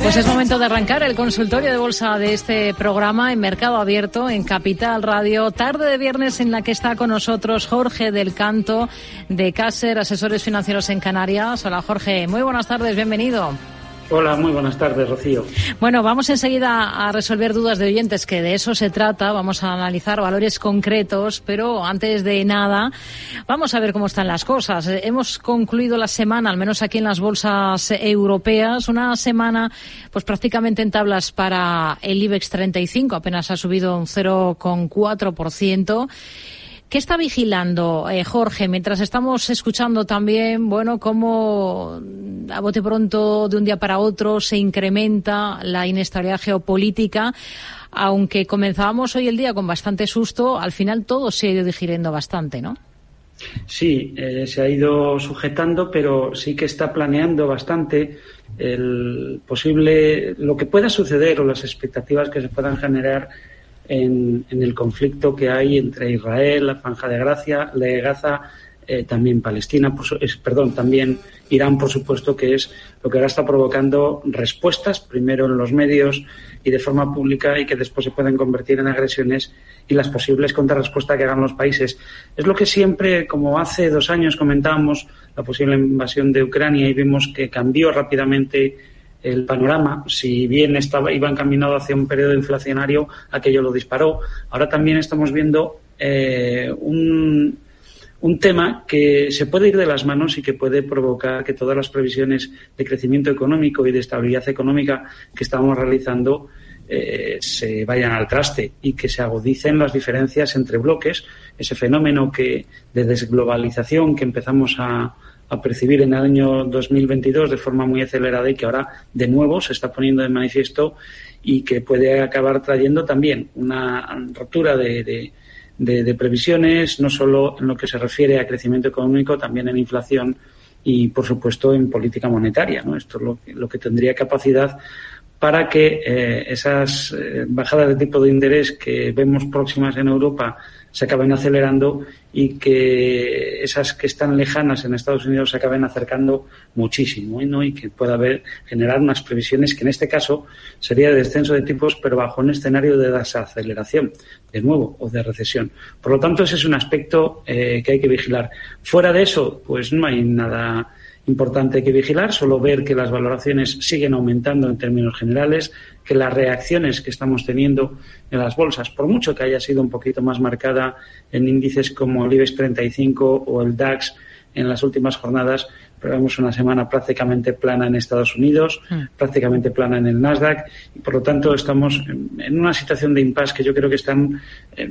Pues es momento de arrancar el consultorio de bolsa de este programa en Mercado Abierto, en Capital Radio. Tarde de viernes en la que está con nosotros Jorge del Canto, de Caser, asesores financieros en Canarias. Hola Jorge, muy buenas tardes, bienvenido. Hola, muy buenas tardes, Rocío. Bueno, vamos enseguida a resolver dudas de oyentes, que de eso se trata. Vamos a analizar valores concretos, pero antes de nada, vamos a ver cómo están las cosas. Hemos concluido la semana, al menos aquí en las bolsas europeas, una semana pues prácticamente en tablas para el IBEX 35, apenas ha subido un 0,4%. ¿Qué está vigilando, Jorge, mientras estamos escuchando también, bueno, cómo a bote pronto de un día para otro se incrementa la inestabilidad geopolítica? Aunque comenzábamos hoy el día con bastante susto, al final todo se ha ido digiriendo bastante, ¿no? Sí, se ha ido sujetando, pero sí que está planeando bastante lo que pueda suceder o las expectativas que se puedan generar en el conflicto que hay entre Israel, la Franja de Gaza, también Palestina, también Irán, por supuesto, que es lo que ahora está provocando respuestas, primero en los medios y de forma pública, y que después se pueden convertir en agresiones, y las posibles contrarrespuestas que hagan los países. Es lo que siempre, como hace 2 años comentábamos, la posible invasión de Ucrania, y vimos que cambió rápidamente el panorama. Si bien iba encaminado hacia un periodo inflacionario, aquello lo disparó. Ahora también estamos viendo un tema que se puede ir de las manos y que puede provocar que todas las previsiones de crecimiento económico y de estabilidad económica que estábamos realizando se vayan al traste y que se agudicen las diferencias entre bloques, ese fenómeno de desglobalización que empezamos a percibir en el año 2022 de forma muy acelerada y que ahora de nuevo se está poniendo de manifiesto, y que puede acabar trayendo también una rotura de previsiones, no solo en lo que se refiere a crecimiento económico, también en inflación y, por supuesto, en política monetaria, ¿no? Esto es lo que tendría capacidad para que esas bajadas de tipo de interés que vemos próximas en Europa se acaben acelerando, y que esas que están lejanas en Estados Unidos se acaben acercando muchísimo, ¿no? Y que pueda generar unas previsiones que en este caso sería de descenso de tipos, pero bajo un escenario de desaceleración, de nuevo, o de recesión. Por lo tanto, ese es un aspecto que hay que vigilar. Fuera de eso, pues no hay nada importante que vigilar, solo ver que las valoraciones siguen aumentando en términos generales, que las reacciones que estamos teniendo en las bolsas, por mucho que haya sido un poquito más marcada en índices como el IBEX 35 o el DAX en las últimas jornadas, pero vemos una semana prácticamente plana en Estados Unidos, prácticamente plana en el Nasdaq, y por lo tanto estamos en una situación de impasse que yo creo que están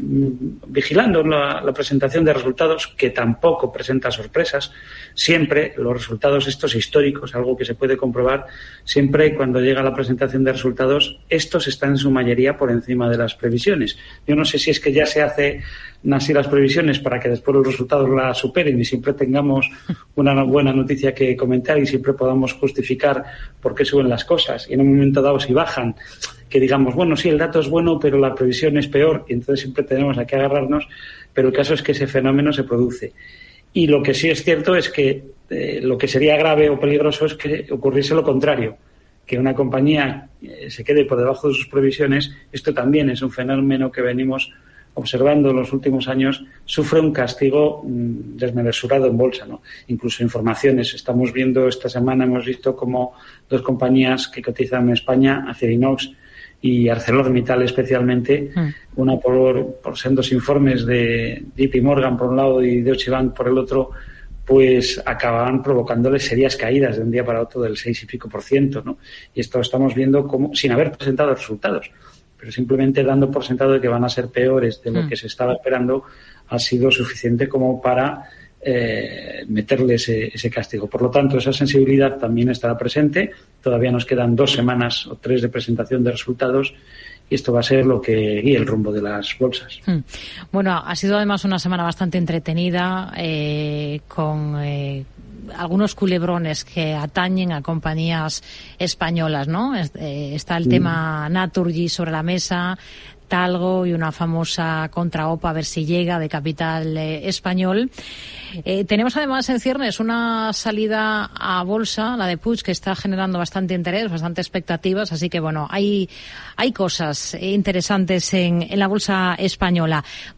vigilando la presentación de resultados, que tampoco presenta sorpresas. Siempre los resultados estos históricos, algo que se puede comprobar, siempre cuando llega la presentación de resultados, estos están en su mayoría por encima de las previsiones. Yo no sé si es que ya se hacen así las previsiones para que después los resultados las superen y siempre tengamos una buena noticia que comentar y siempre podamos justificar por qué suben las cosas, y en un momento dado si bajan, que digamos, bueno, sí, el dato es bueno, pero la previsión es peor, y entonces siempre tenemos a qué agarrarnos, pero el caso es que ese fenómeno se produce. Y lo que sí es cierto es que lo que sería grave o peligroso es que ocurriese lo contrario, que una compañía se quede por debajo de sus previsiones. Esto también es un fenómeno que venimos observando en los últimos años, sufre un castigo desmesurado en bolsa, ¿no? Incluso informaciones. Estamos viendo esta semana, hemos visto como 2 compañías que cotizan en España, Acerinox y ArcelorMittal especialmente, una por sendos informes de JP Morgan por un lado y Deutsche Bank por el otro, pues acababan provocándoles serias caídas de un día para otro del 6 y pico %, ¿no? Y esto estamos viendo como, sin haber presentado resultados, pero simplemente dando por sentado de que van a ser peores de lo que se estaba esperando, ha sido suficiente como para meterle ese castigo. Por lo tanto, esa sensibilidad también estará presente. Todavía nos quedan 2 semanas o 3 de presentación de resultados, y esto va a ser lo que guíe el rumbo de las bolsas. Bueno, ha sido además una semana bastante entretenida, con algunos culebrones que atañen a compañías españolas, ¿no? Está el tema Naturgy sobre la mesa, Talgo y una famosa contraopa, a ver si llega, de capital español. Tenemos además en ciernes una salida a bolsa, la de Puig, que está generando bastante interés, bastante expectativas, así que bueno, hay cosas interesantes en la bolsa española.